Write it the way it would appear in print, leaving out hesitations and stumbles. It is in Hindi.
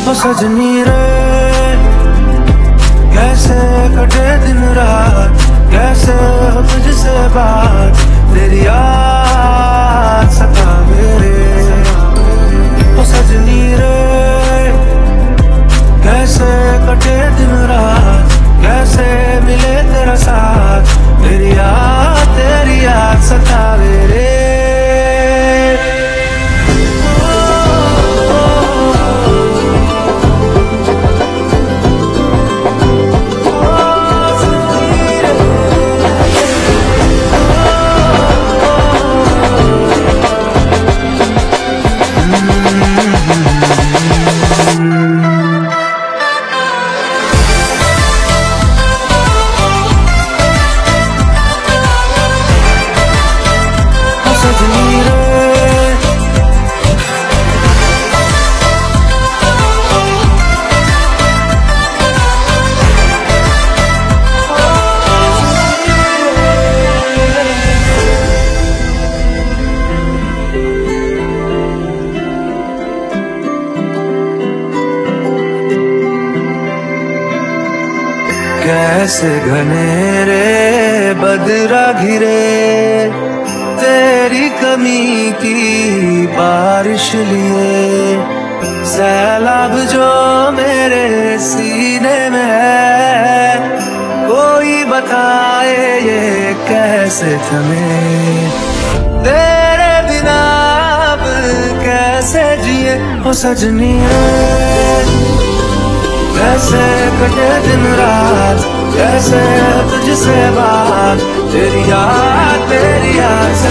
ओ सजनी रे कैसे कटे दिन रात, कैसे हो तुझसे बात, तेरी याद सतावे रे। ओ सजनी रे कैसे कटे दिन रात, कैसे मिले तेरा साथ, तेरी याद सतावे रे। कैसे घने रे बदरा घिरे, तेरी कमी की बारिश लिए, सैलाब जो मेरे सीने में है, कोई बताए ये कैसे थमे, तेरे बिना अब कैसे जिए। हो सजनी कैसे कटे दिन रात, कैसे तुझसे बात, तेरी याद